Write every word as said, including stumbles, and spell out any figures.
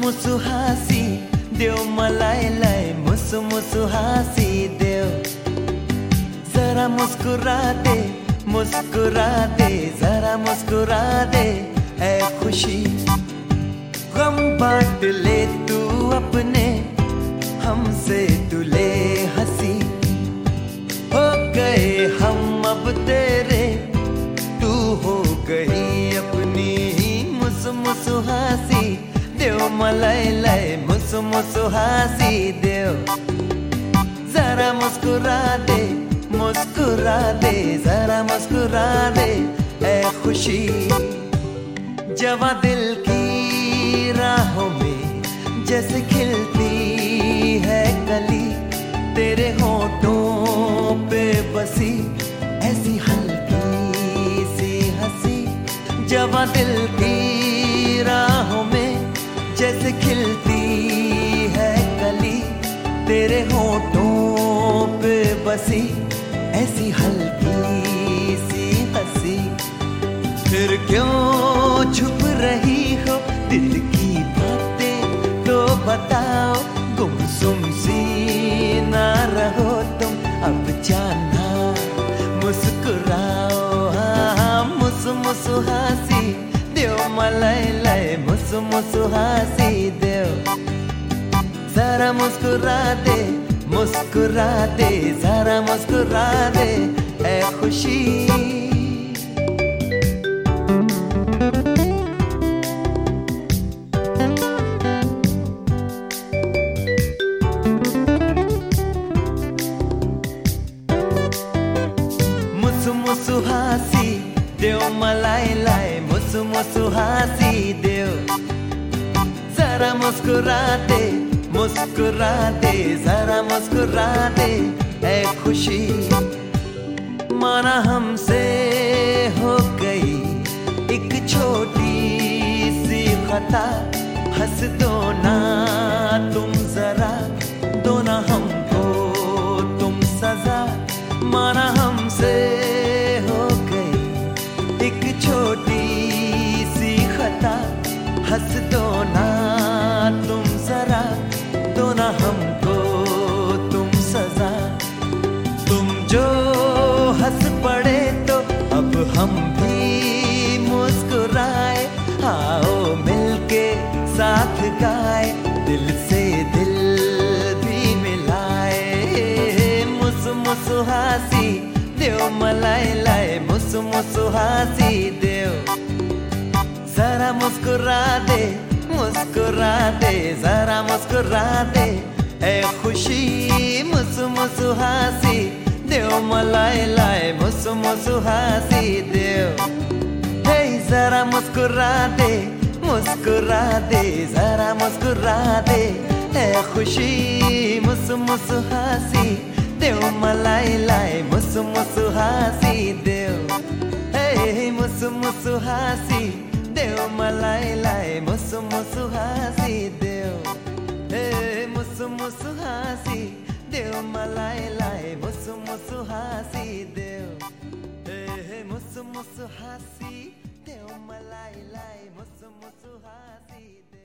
मुसु हासी देव मलाई मुसु मुसु हासी देव। जरा मुस्कुरा दे मुस्कुरा दे जरा मुस्कुरा दे ऐ खुशी। गम बांट ले तू अपने हमसे तू ले हंसी। हो गए हम अब तेरे तू हो गई अपनी ही। मुसु मुसु हासी देव मलाई लाई मुसु मुसु हासी देव। जरा मुस्कुरा दे मुस्कुरा दे जरा मुस्कुरा दे ऐ खुशी। जवां दिल की राहों में जैसे खिलती है कली, तेरे होठों पे बसी ऐसी हल्की सी हंसी। जवां दिल की राहों में जैसे खिलती है कली, तेरे होठों पे बसी ऐसी हल्की सी हंसी। फिर क्यों छुप रही हो दिल की बातें तो बताओ। गुमसुम सी ना रहो तुम अब जाना मुस्कुराओ। हाँ मुसु मुसु हासी देव मलाई लाई मुसु मुसु हासी देव। जरा मुस्कुरा दे मुस्कुरा दे जरा मुस्कुरा दे ऐ खुशी। मुसु मुसु हासी देव मलाई लाई मुसु मुसु हासी देव। जरा मुस्कुरा दे मुस्कुरा दे जरा मुस्कुरा दे ऐ खुशी। माना हमसे हो गई एक छोटी सी खता, हंस दो ना तुम जरा दो ना हमको तुम सजा। माना हमसे हो गई एक छोटी सी खता, हंस दो ना तुम जरा दो ना हमको तुम सजा। तुम जो हंस पड़े तो अब हम भी मुस्कुराए। आओ मिलके साथ गाए दिल से दिल भी मिलाए। मुसु मुसु हासी देव मलाई लाई मुसु मुसु हासी देव। जरा मुस्कुरा दे मुस्कुरा दे जरा मुस्कुरा दे ऐ खुशी। मुसु मुसु हासी देव मलाई लाई मुसु मुसु हासी देव। हे जरा मुस्कुरा दे मुस्कुरा दे जरा मुस्कुरा दे ऐ खुशी। मुसु मुसु हासी देव मलाई लाई मुसु मुसु हासी देव। हे मुसु मुसु हासी देव मलाई लाई मुसु मुसु हासी देव। हे मुसु मुसु हासी देव मलाई लाई मुसु मुसु हासी देव। हे मुसु मुसु हासी देव मलाई लाई मुसु मुसु हासी देव।